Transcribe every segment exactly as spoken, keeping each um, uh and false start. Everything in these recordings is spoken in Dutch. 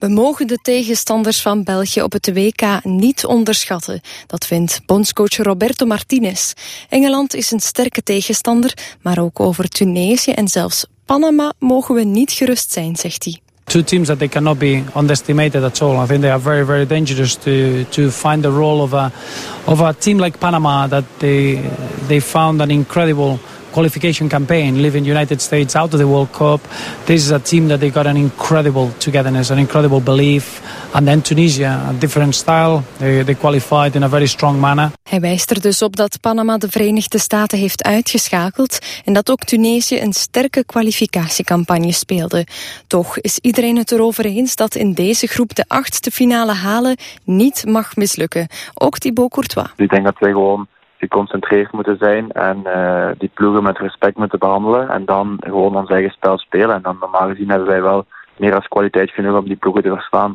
We mogen de tegenstanders van België op het W K niet onderschatten. Dat vindt bondscoach Roberto Martinez. Engeland is een sterke tegenstander, maar ook over Tunesië en zelfs Panama mogen we niet gerust zijn, zegt hij. Two teams that they cannot be underestimated at all. I think they are very, very dangerous to to find the role of a of a team like Panama that they they found an incredible qualification campaign, leaving the United States out of the World Cup. This is a team that they got an incredible togetherness, an incredible belief. And then Tunisia, a different style. They, they qualified in a very strong manner. Hij wijst er dus op dat Panama de Verenigde Staten heeft uitgeschakeld en dat ook Tunesië een sterke kwalificatiecampagne speelde. Toch is iedereen het erover eens dat in deze groep de achtste finale halen niet mag mislukken. Ook Thibaut Courtois. Ik denk dat wij gewoon geconcentreerd moeten zijn en uh, die ploegen met respect moeten behandelen en dan gewoon ons eigen spel spelen. En dan normaal gezien hebben wij wel meer als kwaliteit genoeg om die ploegen te verslaan.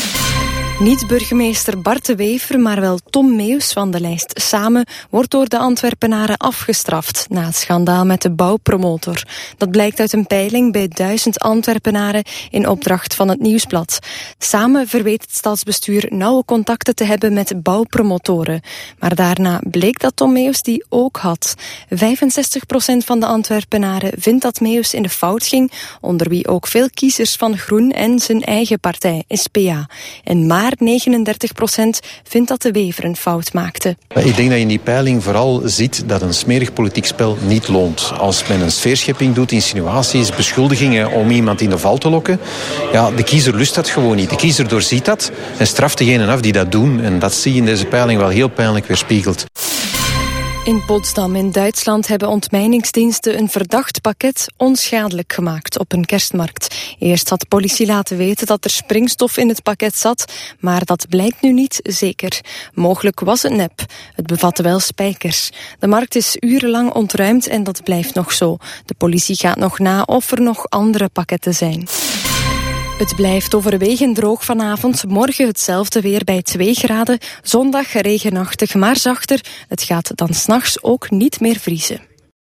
Niet burgemeester Bart de Wever, maar wel Tom Meeuws van de lijst Samen wordt door de Antwerpenaren afgestraft na het schandaal met de bouwpromotor. Dat blijkt uit een peiling bij duizend Antwerpenaren in opdracht van het Nieuwsblad. Samen verweet het stadsbestuur nauwe contacten te hebben met bouwpromotoren. Maar daarna bleek dat Tom Meeuws die ook had. vijfenzestig procent van de Antwerpenaren vindt dat Meeuws in de fout ging, onder wie ook veel kiezers van Groen en zijn eigen partij, S P A. En maar negenendertig procent vindt dat de Wever een fout maakte. Ik denk dat je in die peiling vooral ziet dat een smerig politiek spel niet loont. Als men een sfeerschepping doet, insinuaties, beschuldigingen om iemand in de val te lokken, ja, de kiezer lust dat gewoon niet. De kiezer doorziet dat en straft degenen af die dat doen. En dat zie je in deze peiling wel heel pijnlijk weerspiegeld. In Potsdam in Duitsland hebben ontmijningsdiensten een verdacht pakket onschadelijk gemaakt op een kerstmarkt. Eerst had politie laten weten dat er springstof in het pakket zat, maar dat blijkt nu niet zeker. Mogelijk was het nep. Het bevatte wel spijkers. De markt is urenlang ontruimd en dat blijft nog zo. De politie gaat nog na of er nog andere pakketten zijn. Het blijft overwegend droog vanavond. Morgen hetzelfde weer bij twee graden. Zondag regenachtig, maar zachter. Het gaat dan 's nachts ook niet meer vriezen.